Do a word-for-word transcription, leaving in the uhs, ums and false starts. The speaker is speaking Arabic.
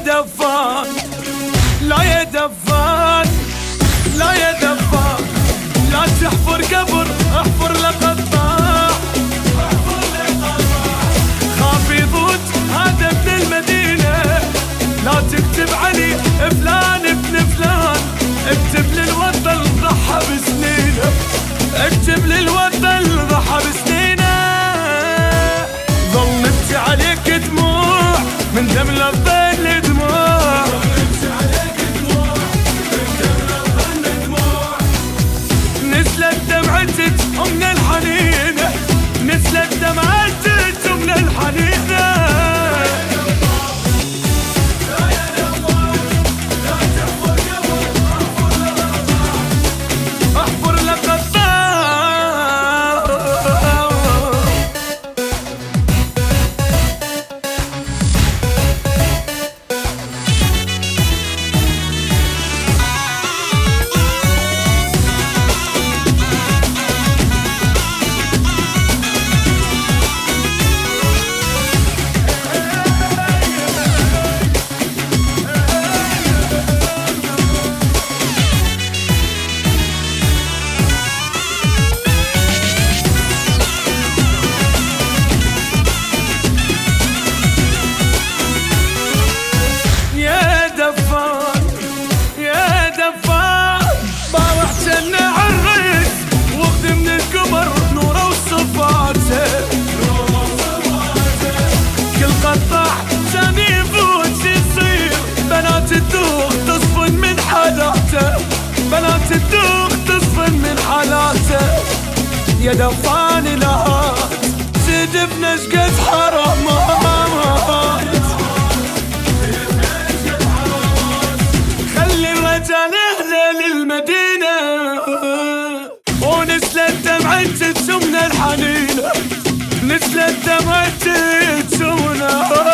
دفان لا يا دفان لا يا دفان، لا تحفر قبر احفر لقطاع، خاف يفوت هذا ابن المدينة، لا تكتب علي فلان ابن فلان، اكتب للوطن ضحى بسنينه، اكتب للوطن ضحى بسنينه. ظل نبكي عليك دموع من دم للظل دموع، نزلت دمعتك من الحنين، نزلت دمعتك من الحنين. احفر لقطاع بنات تدوخ تصفن من حالاته، يا دفان لا زد بنشقة حرامات، خلي الرجال اهله للمدينة، ونسلت دمعتك من الحنين، نسلت دمعتك من